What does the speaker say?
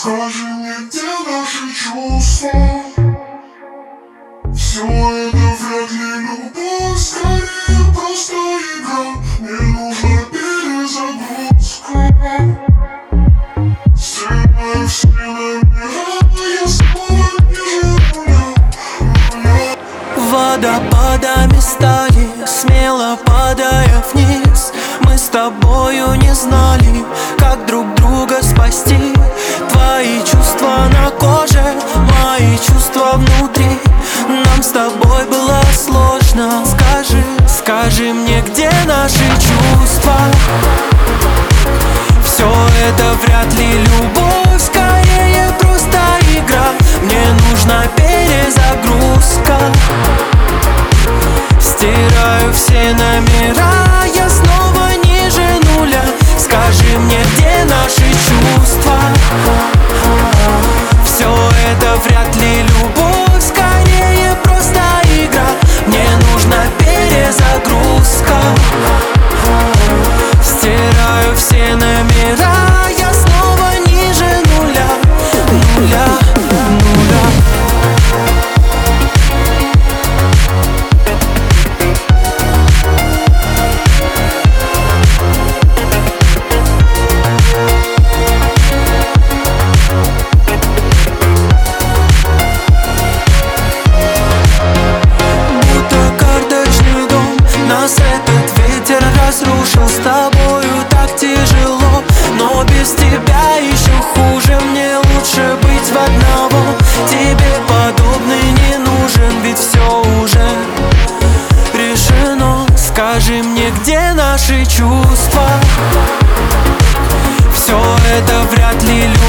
Скажи мне, где наши чувства? Все это вряд ли любовь, скорее просто игра. Мне нужна перезагрузка. Стираю все номера, я снова ниже нуля. Водопадами стали, смело падая вниз. Мы с тобою не знали, как друг друга спасти. Твои чувства на коже, мои чувства внутри. Нам с тобой было сложно. Скажи мне, где наши чувства? Все это вряд ли любовь, скорее просто игра. Мне нужна перезагрузка. Стираю все номера, я снова ниже нуля. Скажи мне, где наши чувства? Все это вряд ли любовь, скорее просто игра. Мне нужна перезагрузка. Стираю все номера, я снова ниже нуля. Нуля. Этот ветер разрушил, с тобою так тяжело. Но без тебя еще хуже, мне лучше быть в одного. Тебе подобный не нужен, ведь все уже решено. Скажи мне, где наши чувства? Все это вряд ли